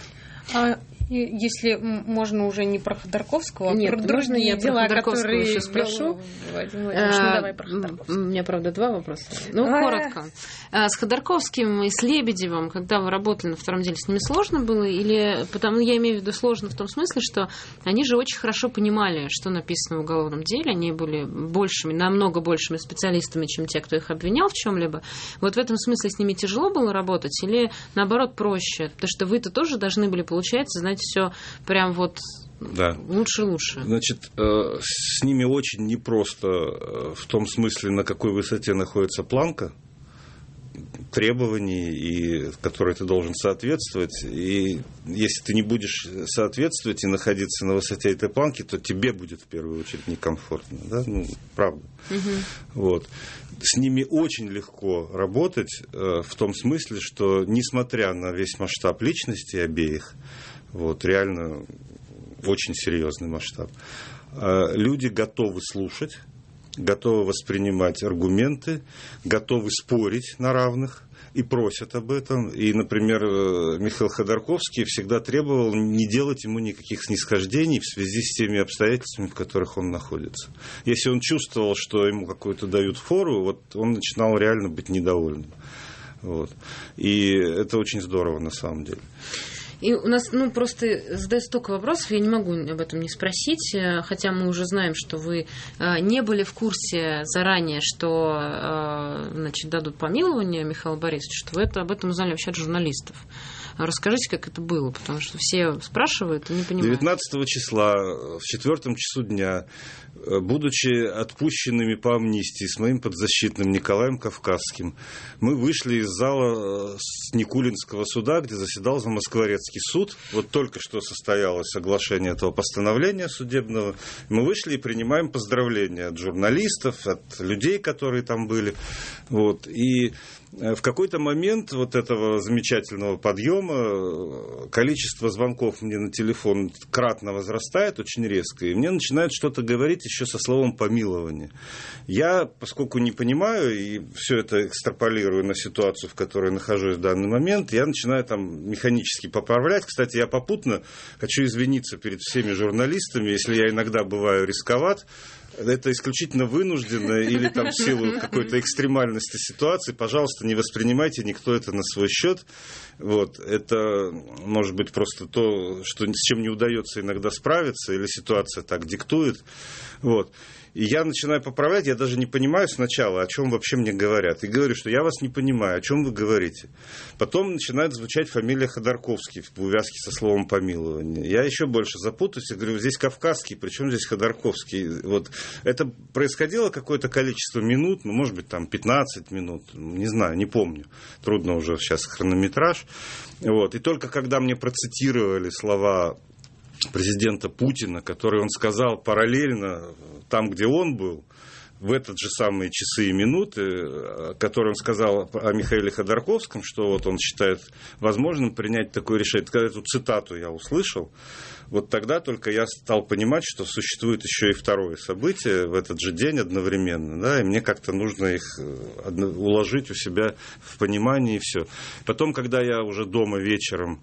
Если можно уже не про Ходорковского, а про другие дела, которые еще спрошу. Давай про Ходорковского. У меня, правда, два вопроса. Ну, коротко. С Ходорковским и с Лебедевым, когда вы работали на втором деле, с ними сложно было? Или, потому я имею в виду сложно в том смысле, что они же очень хорошо понимали, что написано в уголовном деле, они были большими, намного большими специалистами, чем те, кто их обвинял в чем-либо. Вот в этом смысле с ними тяжело было работать или, наоборот, проще? Потому что вы-то тоже должны были, получается, знать все прям вот да. Лучше. Значит, с ними очень непросто в том смысле, на какой высоте находится планка требований, и которой ты должен соответствовать. И если ты не будешь соответствовать и находиться на высоте этой планки, то тебе будет в первую очередь некомфортно. Да? Ну, правда. Вот. С ними очень легко работать в том смысле, что несмотря на весь масштаб личности обеих, вот, реально очень серьезный масштаб, люди готовы слушать, готовы воспринимать аргументы, готовы спорить на равных и просят об этом. И, например, Михаил Ходорковский всегда требовал не делать ему никаких снисхождений в связи с теми обстоятельствами, в которых он находится. Если он чувствовал, что ему какую-то дают фору, вот он начинал реально быть недовольным. Вот. И это очень здорово на самом деле. И у нас, просто задают столько вопросов, я не могу об этом не спросить, хотя мы уже знаем, что вы не были в курсе заранее, что, значит, дадут помилование Михаилу Борисовичу, что вы об этом узнали вообще от журналистов. Расскажите, как это было, потому что все спрашивают и не понимают. 19 числа в 4 часу дня, будучи отпущенными по амнистии с моим подзащитным Николаем Кавказским, мы вышли из зала Никулинского суда, где заседал Замоскворецкий суд. Вот только что состоялось соглашение этого постановления судебного. Мы вышли и принимаем поздравления от журналистов, от людей, которые там были. Вот. И в какой-то момент вот этого замечательного подъема количество звонков мне на телефон кратно возрастает очень резко, и мне начинают что-то говорить еще со словом «помилование». Я, поскольку не понимаю и все это экстраполирую на ситуацию, в которой нахожусь в данный момент, я начинаю там механически поправлять. Кстати, я попутно хочу извиниться перед всеми журналистами, если я иногда бываю рисковат. Это исключительно вынужденно или там в силу какой-то экстремальности ситуации. Пожалуйста, не воспринимайте никто это на свой счет. Вот. Это может быть просто то, что, с чем не удается иногда справиться, или ситуация так диктует. Вот. И я начинаю поправлять, я даже не понимаю сначала, о чем вообще мне говорят. И говорю, что я вас не понимаю, о чем вы говорите. Потом начинает звучать фамилия Ходорковский в увязке со словом «помилование». Я еще больше запутаюсь и говорю, здесь Кавказский, причем здесь Ходорковский. Вот. Это происходило какое-то количество минут, может быть, там 15 минут, не знаю, не помню. Трудно уже сейчас хронометраж. Вот. И только когда мне процитировали слова президента Путина, которые он сказал параллельно там, где он был, в этот же самые часы и минуты, которые он сказал о Михаиле Ходорковском, что вот он считает возможным принять такое решение. Когда эту цитату я услышал, Вот тогда только я стал понимать, что существует еще и второе событие в этот же день одновременно, да, и мне как-то нужно их уложить у себя в понимании, и все. Потом, когда я уже дома вечером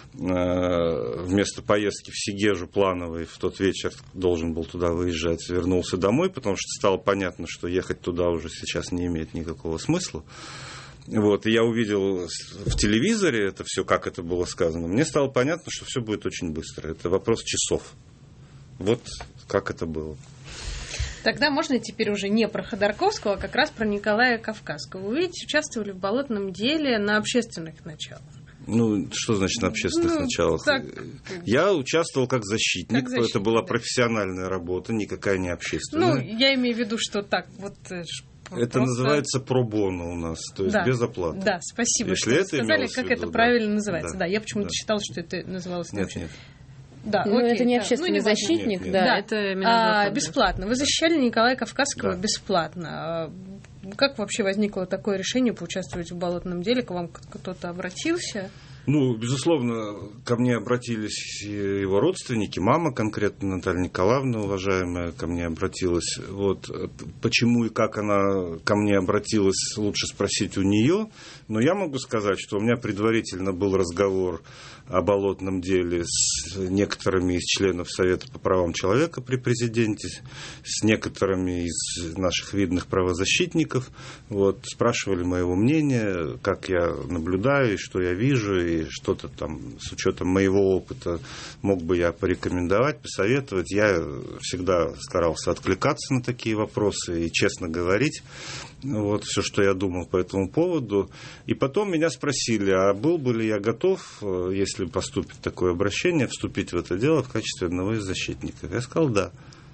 вместо поездки в Сегежу плановой в тот вечер должен был туда выезжать, вернулся домой, потому что стало понятно, что ехать туда уже сейчас не имеет никакого смысла. Вот, и я увидел в телевизоре это все, как это было сказано. Мне стало понятно, что все будет очень быстро. Это вопрос часов. Вот как это было. Тогда можно теперь уже не про Ходорковского, а как раз про Николая Кавказского. Вы ведь участвовали в болотном деле на общественных началах. Ну, что значит на общественных началах? Так... Я участвовал как защитник. Это была профессиональная работа, никакая не общественная. Ну, я имею в виду, что так вот... Это называется пробоно у нас, то есть без оплаты. Да, спасибо, если что вы сказали, как это правильно называется. Да, я почему-то считала, что это называлось... Нет. Да, ну, это не общественный защитник, нет. Да, это бесплатно. Вы защищали Николая Кавказского бесплатно. Как вообще возникло такое решение поучаствовать в болотном деле? К вам кто-то обратился? Ну, безусловно, ко мне обратились его родственники, мама конкретно, Наталья Николаевна, уважаемая, ко мне обратилась. Вот, почему и как она ко мне обратилась, лучше спросить у нее. Но я могу сказать, что у меня предварительно был разговор о болотном деле с некоторыми из членов Совета по правам человека при президенте, с некоторыми из наших видных правозащитников. Вот, спрашивали моего мнения, как я наблюдаю, и что я вижу, и что-то там с учетом моего опыта мог бы я порекомендовать, посоветовать. Я всегда старался откликаться на такие вопросы и честно говорить вот, все, что я думал по этому поводу. И потом меня спросили, а был бы ли я готов, если поступит такое обращение, вступить в это дело в качестве одного из защитников. Я сказал, да.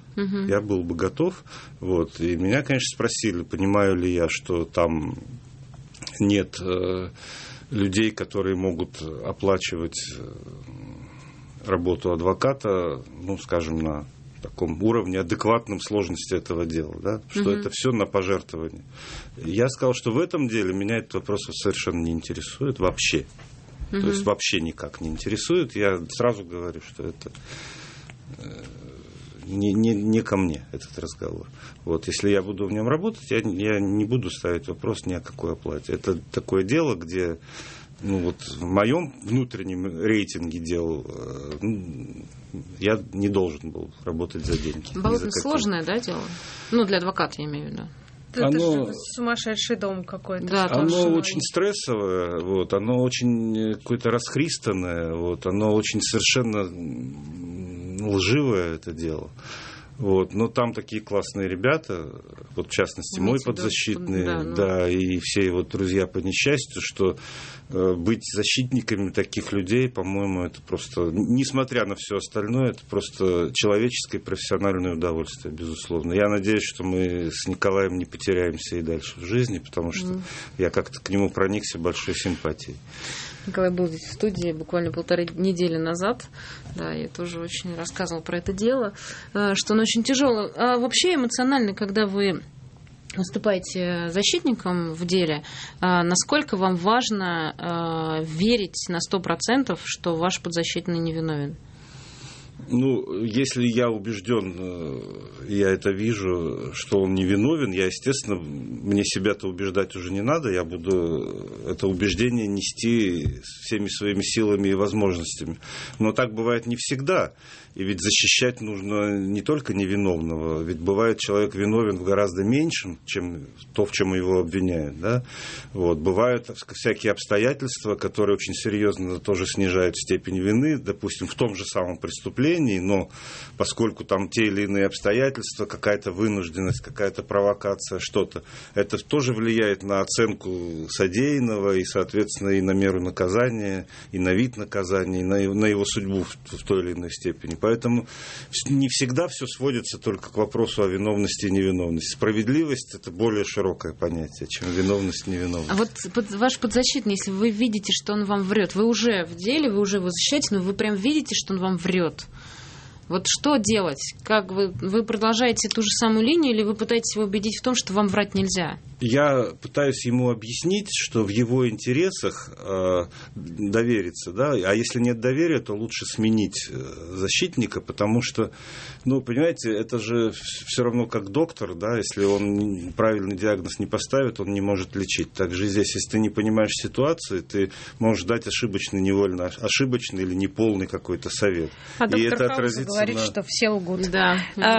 Я был бы готов. Вот. И меня, конечно, спросили, понимаю ли я, что там нет людей, которые могут оплачивать работу адвоката, ну, скажем, на таком уровне адекватном сложности этого дела, да? Что это все на пожертвование. Я сказал, что в этом деле меня этот вопрос совершенно не интересует вообще. То есть вообще никак не интересует. Я сразу говорю, что это не ко мне этот разговор. Вот, если я буду в нем работать, я не буду ставить вопрос ни о какой оплате. Это такое дело, где в моем внутреннем рейтинге дел я не должен был работать за деньги. Сложное, да, дело? Ну, для адвоката, я имею в виду. Это же сумасшедший дом какой-то. Да, оно очень стрессовое, вот, оно очень какое-то расхристанное, вот, оно очень совершенно лживое, это дело. Вот, но там такие классные ребята, вот в частности мой подзащитный, да, и все его друзья по несчастью, что быть защитниками таких людей, по-моему, это просто, несмотря на все остальное, это просто человеческое и профессиональное удовольствие, безусловно. Я надеюсь, что мы с Николаем не потеряемся и дальше в жизни, потому что я как-то к нему проникся большой симпатией. Николай был здесь в студии буквально 1,5 недели назад. Да, я тоже очень рассказывала про это дело, что оно очень тяжелое. А вообще эмоционально, когда вы выступаете защитником в деле, насколько вам важно верить на 100%, что ваш подзащитный невиновен? Ну, если я убежден, я это вижу, что он невиновен, я, естественно, мне себя-то убеждать уже не надо, я буду это убеждение нести всеми своими силами и возможностями. Но так бывает не всегда. И ведь защищать нужно не только невиновного, ведь бывает человек виновен в гораздо меньшем, чем то, в чем его обвиняют. Да? Вот. Бывают всякие обстоятельства, которые очень серьезно тоже снижают степень вины, допустим, в том же самом преступлении, но поскольку там те или иные обстоятельства, какая-то вынужденность, какая-то провокация, что-то, это тоже влияет на оценку содеянного и, соответственно, и на меру наказания, и на вид наказания, и на его судьбу в той или иной степени. Поэтому не всегда все сводится только к вопросу о виновности и невиновности. Справедливость – это более широкое понятие, чем виновность и невиновность. А вот ваш подзащитный, если вы видите, что он вам врет, вы уже в деле, вы уже его защищаете, но вы прям видите, что он вам врет. Вот что делать? Как вы продолжаете ту же самую линию, или вы пытаетесь его убедить в том, что вам врать нельзя? я пытаюсь ему объяснить, что в его интересах довериться, да, а если нет доверия, то лучше сменить защитника, потому что, понимаете, это же все равно как доктор, да, если он правильный диагноз не поставит, он не может лечить. Так же и здесь, если ты не понимаешь ситуации, ты можешь дать невольно ошибочный или неполный какой-то совет. А и доктор это Хаус говорит, что все лгут. Да.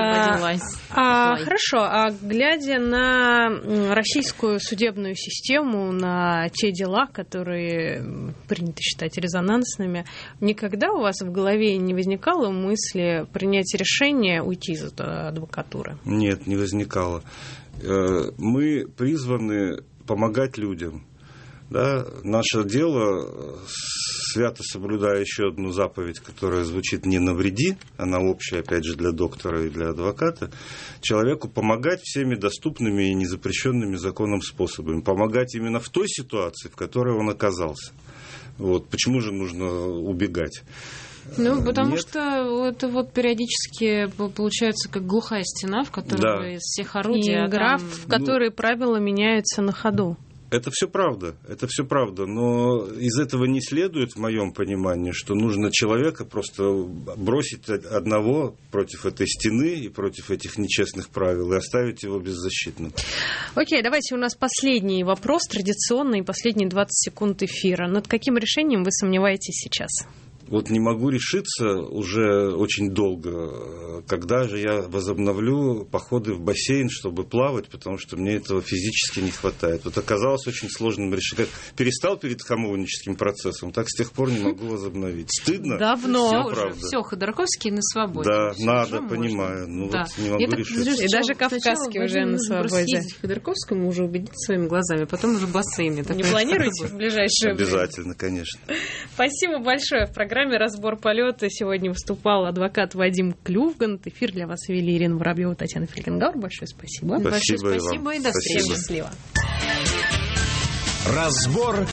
Хорошо, глядя на российскую судебную систему, на те дела, которые принято считать резонансными, никогда у вас в голове не возникало мысли принять решение уйти из адвокатуры? Нет, не возникало. Мы призваны помогать людям. Да? Наше дело, свято соблюдая еще одну заповедь, которая звучит «не навреди», она общая, опять же, для доктора и для адвоката, человеку помогать всеми доступными и незапрещенными законом способами. Помогать именно в той ситуации, в которой он оказался. Вот. Почему же нужно убегать? Потому что это периодически получается как глухая стена, в которой из всех орудий... И граф, в которой правила меняются на ходу. Это все правда, но из этого не следует, в моем понимании, что нужно человека просто бросить одного против этой стены и против этих нечестных правил и оставить его беззащитным. Окей, давайте у нас последний вопрос, традиционный, последние 20 секунд эфира. Над каким решением вы сомневаетесь сейчас? Вот не могу решиться уже очень долго, когда же я возобновлю походы в бассейн, чтобы плавать, потому что мне этого физически не хватает. Вот оказалось очень сложным решением. Как перестал перед хамовническим процессом, так с тех пор не могу возобновить. Стыдно? Давно. Все, Ходорковский на свободе. Да, Всё, надо, уже понимаю. Да. Вот не могу решиться. И даже Кавказский уже на свободе. Съездить к Ходорковскому, уже убедиться своими глазами, потом уже бассейн. Не планируете в ближайшее время? Обязательно, конечно. Спасибо большое. В программе «Разбор полета» сегодня выступал адвокат Вадим Клювгант. Эфир для вас вели Ирина Воробьева, Татьяна Фельгенгауэр. Большое спасибо. Большое спасибо и до встречи. Счастливо. Разбор